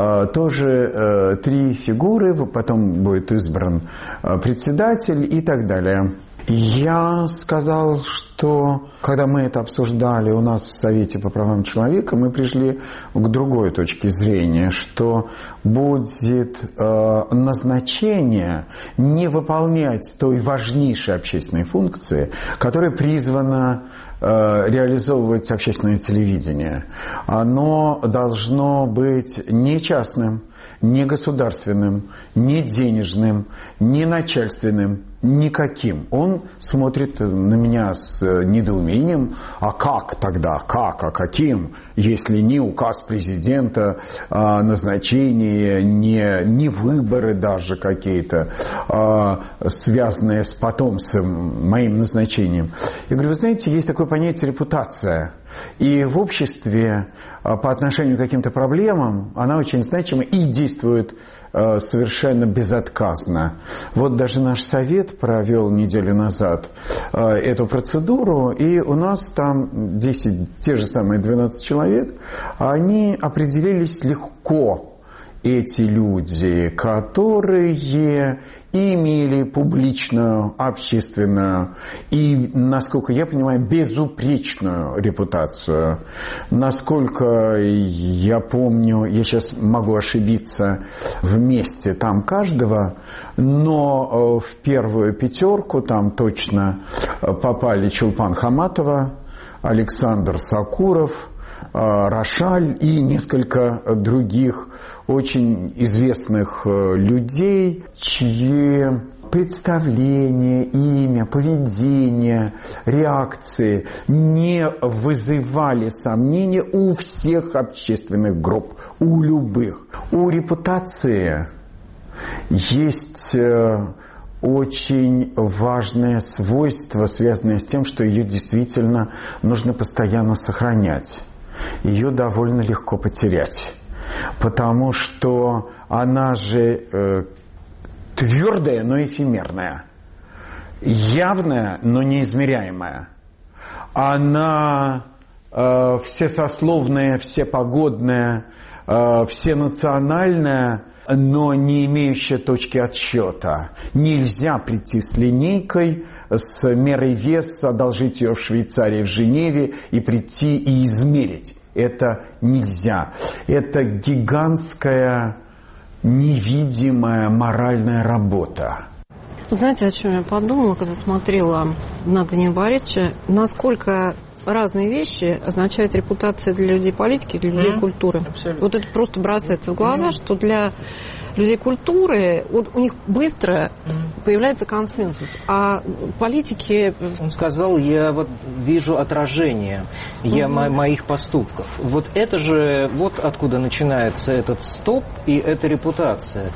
тоже три фигуры, потом будет избран председатель и так далее. Я сказал, что когда мы это обсуждали у нас в Совете по правам человека, мы пришли к другой точке зрения, что будет э, назначение не выполнять той важнейшей общественной функции, которая призвана э, реализовывать общественное телевидение. Оно должно быть не частным, не государственным, не денежным, не начальственным, никаким. Он смотрит на меня с недоумением. А как тогда? Как? А каким? Если не указ президента, а назначение, не, не выборы даже какие-то, а связанные с потом с моим назначением. Я говорю, вы знаете, есть такое понятие репутация. И в обществе по отношению к каким-то проблемам она очень значима и действует совершенно безотказно. Вот даже наш совет провел неделю назад эту процедуру, и у нас там десять, те же самые двенадцать человек, они определились легко. эти люди, которые имели публичную, общественную и, насколько я понимаю, безупречную репутацию. Насколько я помню, я сейчас могу ошибиться вместе там каждого, но в первую пятерку там точно попали Чулпан Хаматова, Александр Сакуров, Рошаль и несколько других очень известных людей, чьи представления, имя, поведение, реакции не вызывали сомнения у всех общественных групп, у любых. У репутации есть очень важное свойство, связанное с тем, что ее действительно нужно постоянно сохранять. Ее довольно легко потерять, потому что она же э, твердая, но эфемерная, явная, но неизмеряемая. Она э, всесословная, всепогодная, э, всенациональная, но не имеющая точки отсчета. Нельзя прийти с линейкой, с мерой веса, одолжить ее в Швейцарии, в Женеве и прийти и измерить. Это нельзя. Это гигантская, невидимая моральная работа. Знаете, о чем я подумала, когда смотрела на Даниила Борисовича? Насколько разные вещи означают репутация для людей политики, для людей mm-hmm. культуры. Абсолютно. Вот это просто бросается в глаза, mm-hmm. что для людей культуры вот у них быстро mm-hmm. появляется консенсус, а политики... Он сказал, я вот вижу отражение я mm-hmm. мо- моих поступков. Вот это же, вот откуда начинается этот стоп и эта репутация.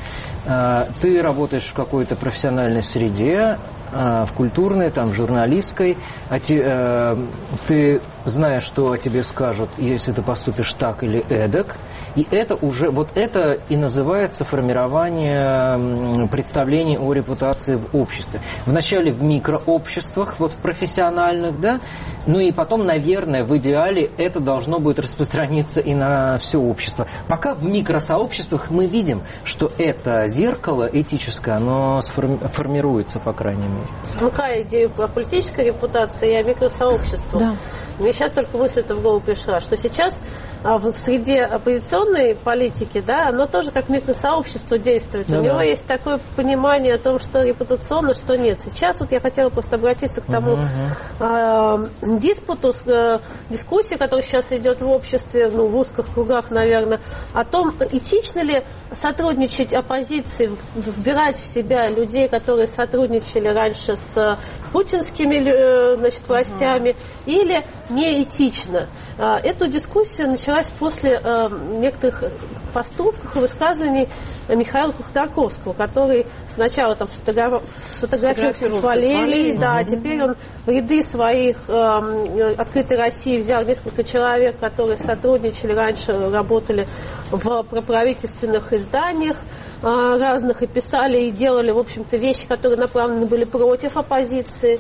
Ты работаешь в какой-то профессиональной среде, в культурной, там, в журналистской, а те, ты знаешь, что о тебе скажут, если ты поступишь так или эдак, и это уже, вот это и называется формирование представлений о репутации в обществе. Вначале в микрообществах, вот в профессиональных, да, ну и потом, наверное, в идеале это должно будет распространиться и на все общество. Пока в микросообществах мы видим, что это зеркало этическое, оно формируется, по крайней мере. Смыкая идею о политической репутации и о микросообществах, да. Мне сейчас только мысль-то в голову пришла, что сейчас а, в среде оппозиционной политики, да, оно тоже как микросообщество действует. Да, У да. него есть такое понимание о том, что репутационно, что нет. Сейчас вот я хотела просто обратиться к тому uh-huh. э, диспуту, э, дискуссии, которая сейчас идет в обществе, ну, в узких кругах, наверное, о том, этично ли сотрудничать оппозиции, вбирать в себя людей, которые сотрудничали раньше с путинскими, значит, властями, uh-huh. или неэтично. Эту дискуссию началась после некоторых поступков и высказываний Михаила Ходорковского, который сначала там сфотографировался с Валерией, да, а теперь он в ряды своих «Открытой России» взял несколько человек, которые сотрудничали раньше, работали в проправительственных изданиях разных и писали и делали, в общем-то, вещи, которые направлены были против оппозиции.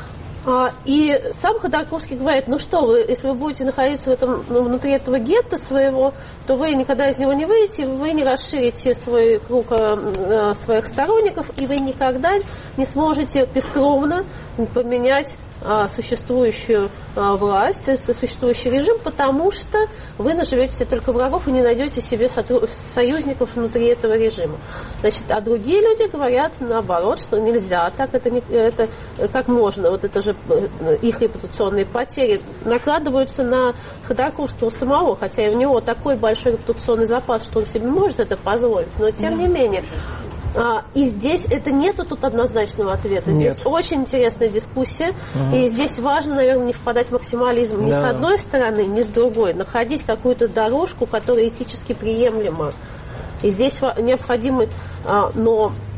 И сам Ходорковский говорит, ну что вы, если вы будете находиться в этом, ну, внутри этого гетто своего, то вы никогда из него не выйдете, вы не расширите свой круг э, своих сторонников, и вы никогда не сможете бескровно поменять э, существующую э, власть, существующий режим, потому что вы наживете себе только врагов и не найдете себе сотру- союзников внутри этого режима. Значит, а другие люди говорят наоборот, что нельзя так, это, не, это как можно, вот это же их репутационные потери накладываются на Ходорковского самого, хотя и у него такой большой репутационный запас, что он себе может это позволить, но тем не менее. И здесь это нету тут однозначного ответа. Здесь Нет. очень интересная дискуссия, угу. и здесь важно, наверное, не впадать в максимализм ни да. с одной стороны, ни с другой, находить какую-то дорожку, которая этически приемлема. И здесь необходимо, но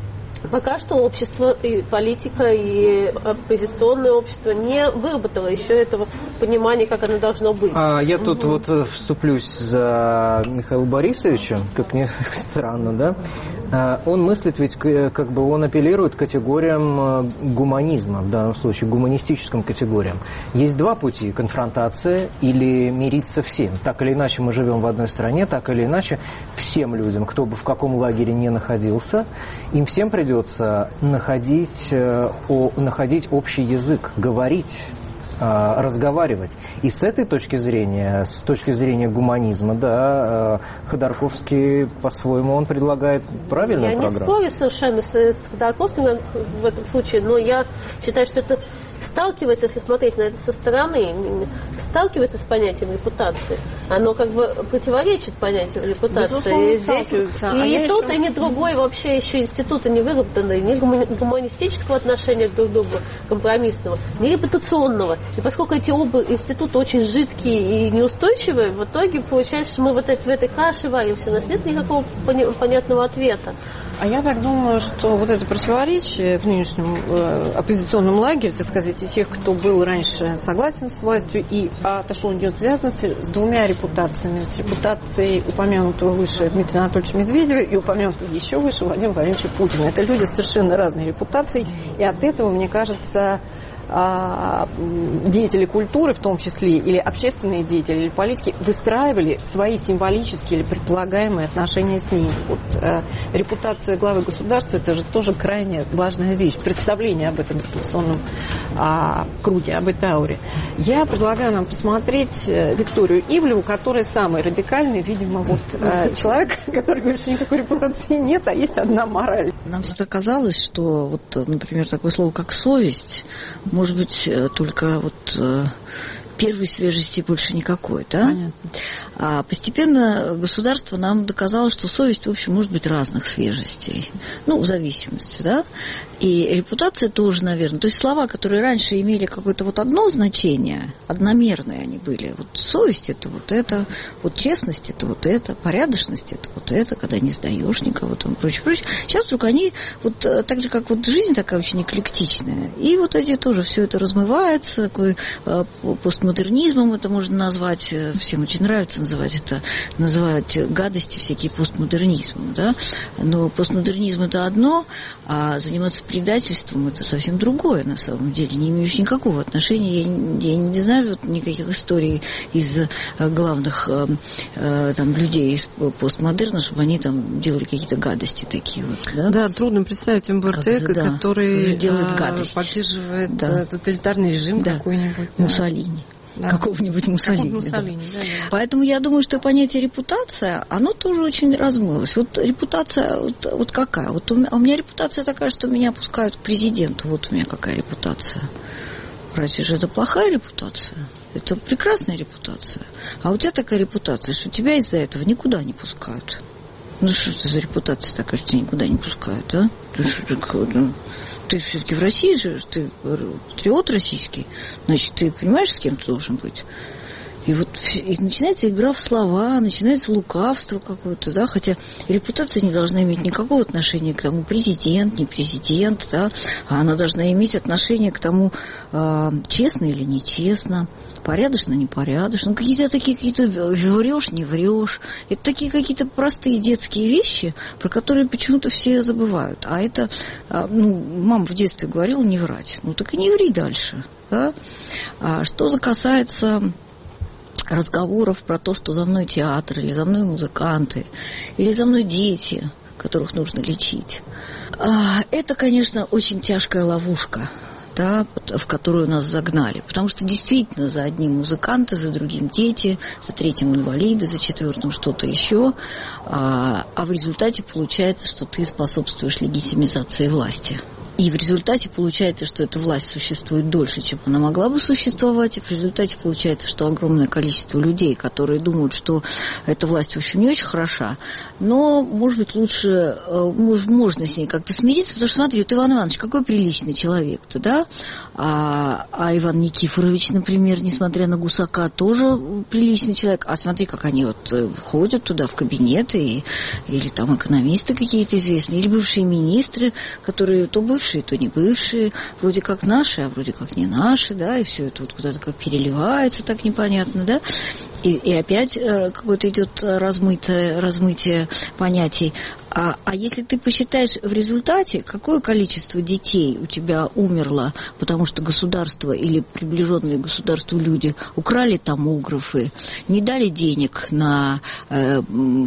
Пока что общество, и политика, и оппозиционное общество не выработало еще этого понимания, как оно должно быть. А я тут угу. вот вступлюсь за Михаила Борисовича, как ни странно, да? Он мыслит, ведь как бы он апеллирует к категориям гуманизма, в данном случае гуманистическим категориям. Есть два пути: конфронтация или мириться всем. Так или иначе мы живем в одной стране, так или иначе всем людям, кто бы в каком лагере не находился, им всем придется находить, о, находить общий язык, говорить, разговаривать. И с этой точки зрения, с точки зрения гуманизма, да, Ходорковский по-своему он предлагает правильную я программу. Я не спорю совершенно с, с Ходорковским в этом случае, но я считаю, что это сталкивается, если смотреть на это со стороны, сталкивается с понятием репутации, оно как бы противоречит понятию репутации. И, здесь, и а ни тот, еще... и ни другой вообще еще институты не выработаны, ни гуманистического отношения друг к другу, компромиссного, ни репутационного. И поскольку эти оба института очень жидкие и неустойчивые, в итоге получается, что мы вот в этой каше варимся, у нас нет никакого понятного ответа. А я так думаю, что вот это противоречие в нынешнем э, оппозиционном лагере, так сказать, и тех, кто был раньше согласен с властью и отошел от нее, связано с, с двумя репутациями. С репутацией упомянутого выше Дмитрия Анатольевича Медведева и упомянутого еще выше Владимира Владимировича Путина. Это люди с совершенно разной репутацией, и от этого, мне кажется, деятели культуры, в том числе, или общественные деятели, или политики, выстраивали свои символические или предполагаемые отношения с ними. Вот, э, репутация главы государства – это же тоже крайне важная вещь. Представление об этом репутационном э, круге, об этой ауре. Я предлагаю нам посмотреть Викторию Ивлеву, которая самый радикальный, видимо, вот, э, человек, который говорит, что никакой репутации нет, а есть одна мораль. Нам всегда казалось, что, вот, например, такое слово, как совесть, может быть, только вот первой свежести больше никакой, да? Понятно. А постепенно государство нам доказало, что совесть, в общем, может быть разных свежестей. Ну, в зависимости, да? И репутация тоже, наверное. То есть слова, которые раньше имели какое-то вот одно значение, одномерные они были. Вот совесть – это вот это, вот честность – это вот это, порядочность – это вот это, когда не сдаешь никого, там, прочее, прочее. Сейчас вдруг они, вот так же, как вот жизнь такая очень эклектичная, и вот эти тоже все это размывается, такой постмодернизмом это можно назвать, всем очень нравится называть это, называть гадости всякие постмодернизмом, да? Но постмодернизм – это одно, а заниматься предательством – это совсем другое, на самом деле, не имеющее никакого отношения. Я, я не знаю вот никаких историй из главных э, там, людей из постмодерна, чтобы они там делали какие-то гадости такие вот. Да, да, трудно представить Умберто Эко, да, который делает а, гадости. Поддерживает да. тоталитарный режим да. какой-нибудь. Да. Муссолини. Да. Какого-нибудь Муссолини. Муссолини да. Да, да. Поэтому я думаю, что понятие репутация, оно тоже очень размылось. Вот репутация, вот, вот какая? Вот у меня, у меня репутация такая, что меня пускают к президенту. Вот у меня какая репутация. Разве же это плохая репутация? Это прекрасная репутация. А у тебя такая репутация, что тебя из-за этого никуда не пускают. Ну что это за репутация такая, что тебя никуда не пускают, а? Ты что такое, да? Ты все-таки в России живешь, ты патриот российский, значит, ты понимаешь, с кем ты должен быть. И вот и начинается игра в слова, начинается лукавство какое-то, да, хотя репутация не должна иметь никакого отношения к тому, президент, не президент, да, а она должна иметь отношение к тому, э, честно или нечестно, порядочно, непорядочно, ну, какие-то такие, какие-то врешь, не врешь. Это такие какие-то простые детские вещи, про которые почему-то все забывают. А это, ну, мама в детстве говорила не врать. Ну, так и не ври дальше, да. А что касается разговоров про то, что за мной театр, или за мной музыканты, или за мной дети, которых нужно лечить, это, конечно, очень тяжкая ловушка, да, в которую нас загнали. Потому что действительно за одним музыканты, за другим дети, за третьим инвалиды, за четвертым что-то еще. А, а в результате получается, что ты способствуешь легитимизации власти. И в результате получается, что эта власть существует дольше, чем она могла бы существовать. И в результате получается, что огромное количество людей, которые думают, что эта власть, в общем, не очень хороша, но, может быть, лучше можно с ней как-то смириться, потому что, смотри, вот Иван Иванович, какой приличный человек-то, да? А, а Иван Никифорович, например, несмотря на гусака, тоже приличный человек. А смотри, как они вот ходят туда в кабинеты, и, или там экономисты какие-то известные, или бывшие министры, которые то бывшие, то не бывшие, вроде как наши, а вроде как не наши, да, и все это вот куда-то как переливается, так непонятно, да, и, и опять какое-то идет размытое, размытие понятий. А, а если ты посчитаешь в результате, какое количество детей у тебя умерло, потому что государство или приближенные к государству люди украли томографы, не дали денег на э,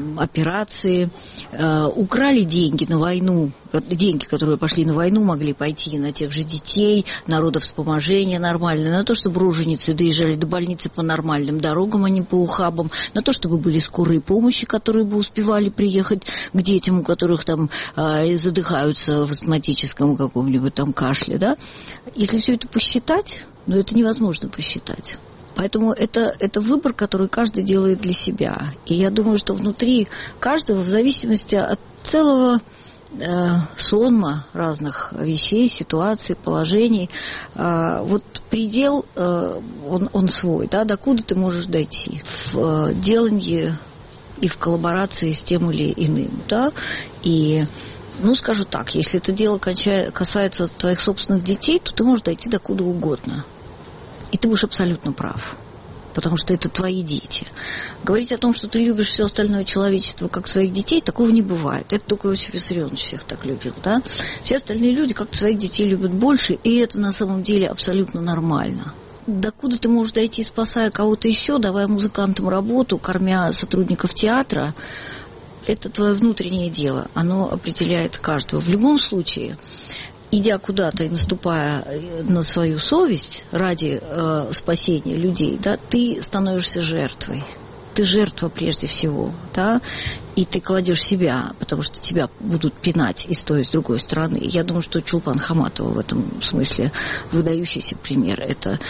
операции, э, украли деньги на войну, деньги, которые пошли на войну, могли пойти на тех же детей, народовспоможение нормальное, на то, чтобы роженицы доезжали до больницы по нормальным дорогам, а не по ухабам, на то, чтобы были скорые помощи, которые бы успевали приехать к детям, у которых там э, задыхаются в астматическом каком-нибудь там кашле, да. Если все это посчитать, ну, это невозможно посчитать. Поэтому это, это выбор, который каждый делает для себя. И я думаю, что внутри каждого, в зависимости от целого э, сонма разных вещей, ситуаций, положений, э, вот предел, э, он, он свой, да, докуда ты можешь дойти в э, делании и в коллаборации с тем или иным, да, и, ну, скажу так, если это дело касается твоих собственных детей, то ты можешь дойти до куда угодно, и ты будешь абсолютно прав, потому что это твои дети. Говорить о том, что ты любишь все остальное человечество как своих детей, такого не бывает, это только Иосиф Виссарионович всех так любил, да, все остальные люди как-то своих детей любят больше, и это на самом деле абсолютно нормально. Докуда ты можешь дойти, спасая кого-то еще, давая музыкантам работу, кормя сотрудников театра, это твое внутреннее дело, оно определяет каждого. В любом случае, идя куда-то и наступая на свою совесть ради э, спасения людей, да, ты становишься жертвой. Ты жертва прежде всего, да, и ты кладешь себя, потому что тебя будут пинать и с той, и с другой стороны. Я думаю, что Чулпан Хаматова в этом смысле выдающийся пример. Это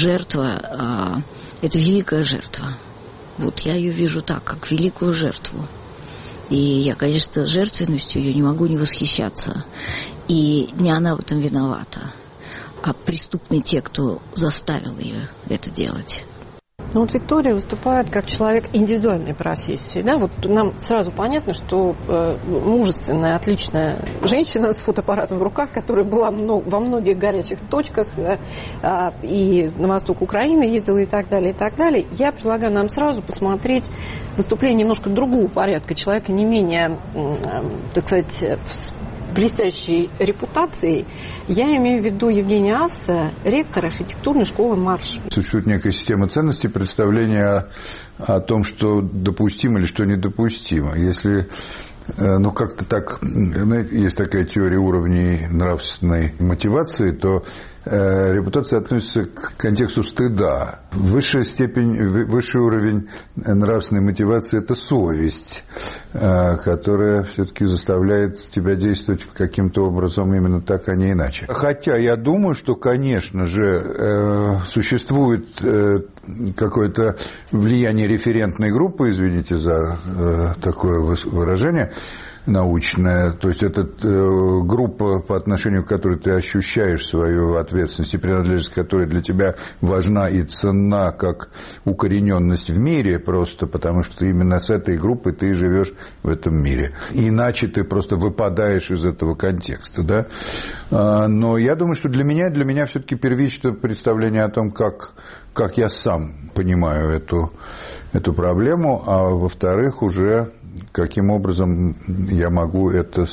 жертва, это великая жертва. Вот я ее вижу так, как великую жертву. И я, конечно, жертвенностью ее не могу не восхищаться. И не она в этом виновата, а преступны те, кто заставил ее это делать. Ну вот Виктория выступает как человек индивидуальной профессии. Да? Вот нам сразу понятно, что э, мужественная, отличная женщина с фотоаппаратом в руках, которая была много, во многих горячих точках э, э, и на восток Украины ездила и так далее, и так далее. Я предлагаю нам сразу посмотреть выступление немножко другого порядка, человека не менее, э, так сказать, блестящей репутацией. Я имею в виду Евгения Асса, ректор архитектурной школы «Марш». Существует некая система ценностей, представления о, о том, что допустимо или что недопустимо. Если, ну, как-то так, знаете, есть такая теория уровней нравственной мотивации, то э, репутация относится к контексту стыда. Высшая степень, высший уровень нравственной мотивации – это совесть, э, которая все-таки заставляет тебя действовать каким-то образом именно так, а не иначе. Хотя я думаю, что, конечно же, э, существует э, какое-то влияние референтной группы, извините за э, такое выражение, научная, то есть это э, группа, по отношению к которой ты ощущаешь свою ответственность и принадлежность, которая для тебя важна и ценна как укорененность в мире, просто потому что именно с этой группой ты живешь в этом мире. Иначе ты просто выпадаешь из этого контекста, да? А, но я думаю, что для меня, для меня все-таки первично представление о том, как, как я сам понимаю эту, эту проблему, а во-вторых, уже каким образом я могу это,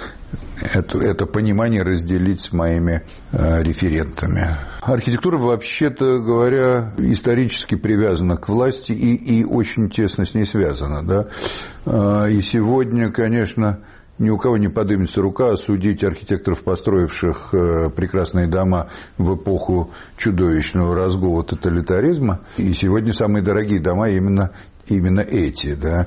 это, это понимание разделить с моими э, референтами. Архитектура, вообще-то говоря, исторически привязана к власти и, и очень тесно с ней связана. Да? Э, и сегодня, конечно, ни у кого не поднимется рука осудить архитекторов, построивших э, прекрасные дома в эпоху чудовищного разгула тоталитаризма. И сегодня самые дорогие дома именно именно эти, да,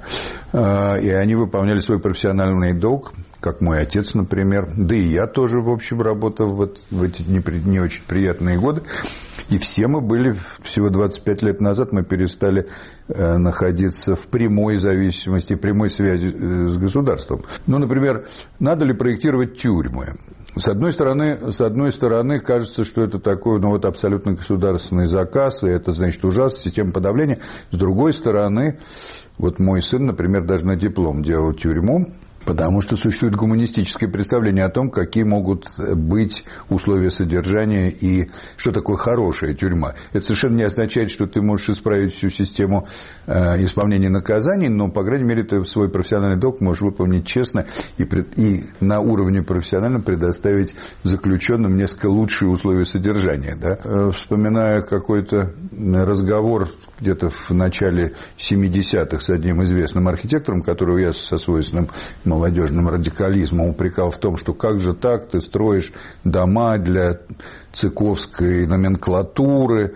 и они выполняли свой профессиональный долг, как мой отец, например, да и я тоже, в общем, работал вот в эти не, не очень приятные годы, и все мы были, всего двадцать пять лет назад мы перестали э, находиться в прямой зависимости, прямой связи э, с государством. Ну, например, надо ли проектировать тюрьмы? С одной стороны, с одной стороны, кажется, что это такой, ну, вот абсолютно государственный заказ, и это, значит, ужасно, система подавления. С другой стороны, вот мой сын, например, даже на диплом делал тюрьму, потому что существует гуманистическое представление о том, какие могут быть условия содержания и что такое хорошая тюрьма. Это совершенно не означает, что ты можешь исправить всю систему э, исполнения наказаний, но, по крайней мере, ты свой профессиональный долг можешь выполнить честно и, и на уровне профессиональном предоставить заключенным несколько лучшие условия содержания. Да? Э, вспоминая какой-то разговор где-то в начале семидесятых с одним известным архитектором, которого я со свойственным молодежным радикализмом упрекал в том, что как же так, ты строишь дома для цыковской номенклатуры.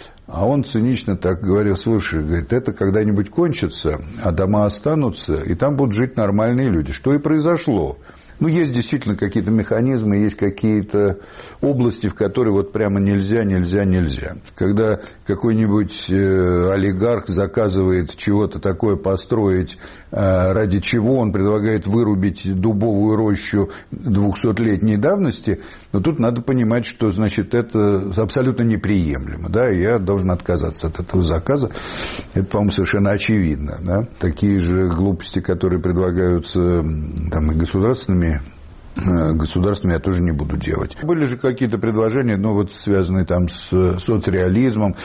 А он цинично так говорил: слушай, говорит, это когда-нибудь кончится, а дома останутся, и там будут жить нормальные люди. Что и произошло. Ну, есть действительно какие-то механизмы, есть какие-то области, в которые вот прямо нельзя, нельзя, нельзя. Когда какой-нибудь э, олигарх заказывает чего-то такое построить, э, ради чего он предлагает вырубить дубовую рощу двухсотлетней давности, но тут надо понимать, что, значит, это абсолютно неприемлемо, да, и я должен отказаться от этого заказа. Это, по-моему, совершенно очевидно, да. Такие же глупости, которые предлагаются там и государственными государствами, я тоже не буду делать. Были же какие-то предложения, ну, вот, связанные там с соцреализмом,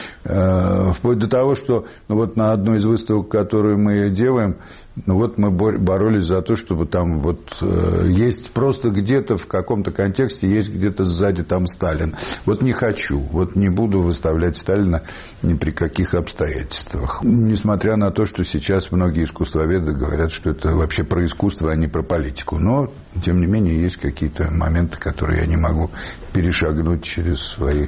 э, вплоть до того, что ну, вот на одной из выставок, которую мы делаем, ну, вот мы боролись за то, чтобы там вот э, есть просто где-то в каком-то контексте, есть где-то сзади там Сталин. Вот не хочу, вот не буду выставлять Сталина ни при каких обстоятельствах. Несмотря на то, что сейчас многие искусствоведы говорят, что это вообще про искусство, а не про политику. Но, тем не менее, есть какие-то моменты, которые я не могу перешагнуть через свои,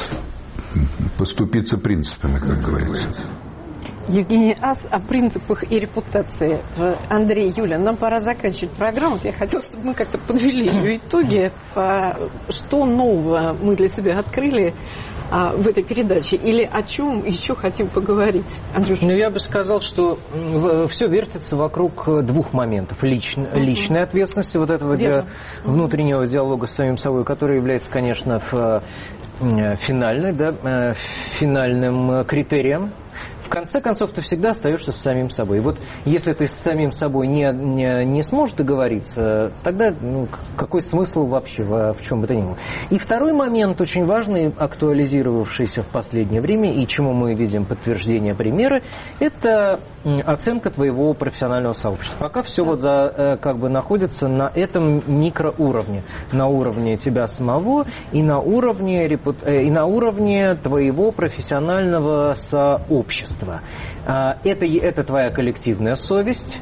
поступиться принципами, как говорится. Евгений Ас о принципах и репутации. Андрей, Юля, нам пора заканчивать программу. Я хотела, чтобы мы как-то подвели ее итоги. Что нового мы для себя открыли в этой передаче? Или о чем еще хотим поговорить? Андрюш? Ну, я бы сказал, что все вертится вокруг двух моментов. Лич... Uh-huh. Личной ответственности, вот этого ди... внутреннего диалога с самим собой, который является, конечно, в... финальной, да, финальным критерием. В конце концов, ты всегда остаешься с самим собой. И вот если ты с самим собой не, не, не сможешь договориться, тогда ну, какой смысл вообще в, в чем бы то ни было. И второй момент, очень важный, актуализировавшийся в последнее время, и чему мы видим подтверждение, примеры, это оценка твоего профессионального сообщества. Пока все вот за, как бы находится на этом микроуровне, на уровне тебя самого и на уровне, и на уровне твоего профессионального сообщества. Это, это твоя коллективная совесть.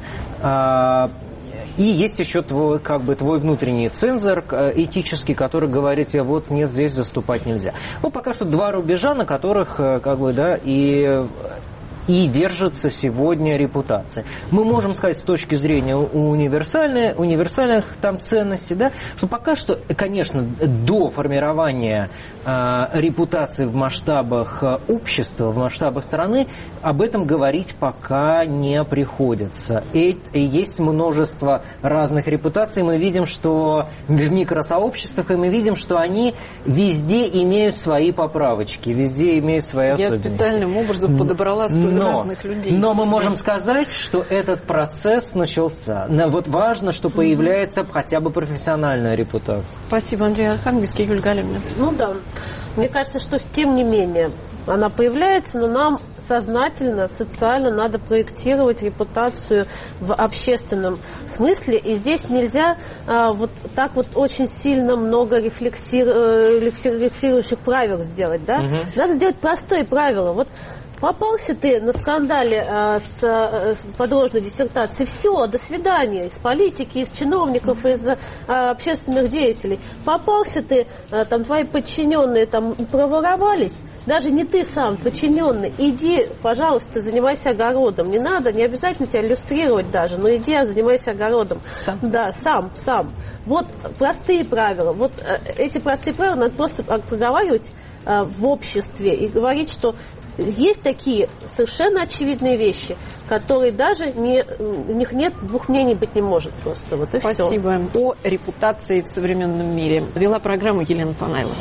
И есть еще твой, как бы, твой внутренний цензор этический, который говорит тебе, вот нет, здесь заступать нельзя. Ну, пока что два рубежа, на которых, как бы, да, и... и держится сегодня репутация. Мы можем сказать с точки зрения универсальной, универсальных там ценностей, да, что пока что, конечно, до формирования э, репутации в масштабах общества, в масштабах страны, об этом говорить пока не приходится. И, и есть множество разных репутаций. Мы видим, что в микросообществах, и мы видим, что они везде имеют свои поправочки, везде имеют свои Я особенности. Я специальным образом подобрала столь Но, разных людей. но мы можем сказать, что этот процесс начался. Вот важно, что появляется mm-hmm. хотя бы профессиональная репутация. Спасибо, Андрей Архангельский, Юлия Галямина. Ну да. Мне кажется, что тем не менее она появляется, но нам сознательно, социально надо проектировать репутацию в общественном смысле. И здесь нельзя а, вот так вот очень сильно много рефлексиру... рефлексирующих правил сделать. Да? Угу. Надо сделать простые правила. Вот попался ты на скандале э, с, э, с подложной диссертацией, все, до свидания, из политики, из чиновников, из э, общественных деятелей. Попался ты, э, там твои подчиненные там проворовались, даже не ты сам, подчиненный, иди, пожалуйста, занимайся огородом. Не надо, не обязательно тебя иллюстрировать даже, но иди, занимайся огородом. Сам. Да, сам, сам. Вот простые правила. Вот э, эти простые правила надо просто проговаривать э, в обществе и говорить, что есть такие совершенно очевидные вещи, которые даже не, у них нет, двух мнений быть не может просто. Вот и Спасибо. все. О репутации в современном мире вела программу Елена Фанайлова.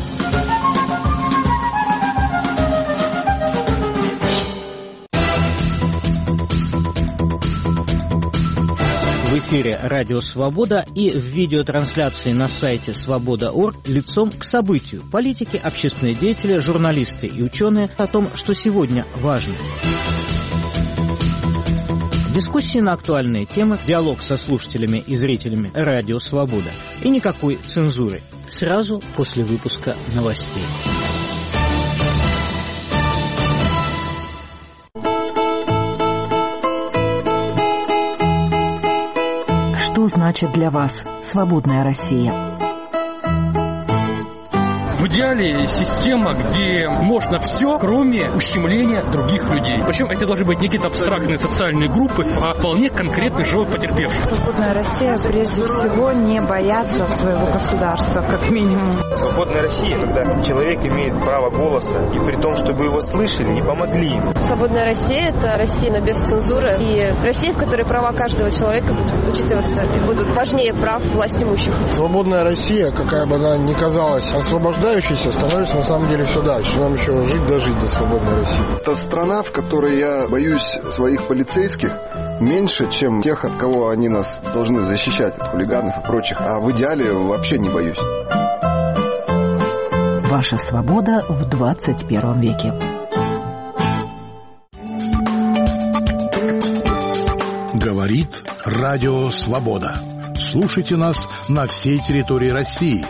В эфире «Радио Свобода» и в видеотрансляции на сайте свобода точка орг лицом к событию. Политики, общественные деятели, журналисты и ученые о том, что сегодня важно. Дискуссии на актуальные темы, диалог со слушателями и зрителями «Радио Свобода». И никакой цензуры. Сразу после выпуска новостей. Что значит для вас свободная Россия? В идеале система, где можно все, кроме ущемления других людей. Причем это должны быть не какие-то абстрактные социальные группы, а вполне конкретный живой потерпевший. Свободная Россия, прежде всего, не бояться своего государства, как минимум. Свободная Россия, когда человек имеет право голоса, и при том, чтобы его слышали и помогли ему. Свободная Россия – это Россия без цензуры, и Россия, в которой права каждого человека будут учитываться и будут важнее прав властимущих. Свободная Россия, какая бы она ни казалась освобождающей, становится на самом деле все дальше. Нам еще жить дожить до свободной России. Это страна, в которой я боюсь своих полицейских меньше, чем тех, от кого они нас должны защищать, от хулиганов и прочих. А в идеале вообще не боюсь. Ваша свобода в двадцать первом веке. Говорит Радио Свобода. Слушайте нас на всей территории России.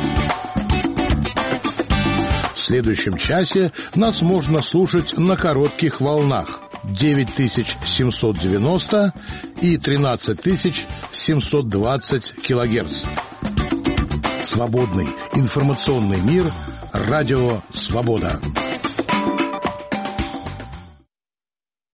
В следующем часе нас можно слушать на коротких волнах девять тысяч семьсот девяносто и тринадцать тысяч семьсот двадцать килогерц. Свободный информационный мир. Радио Свобода.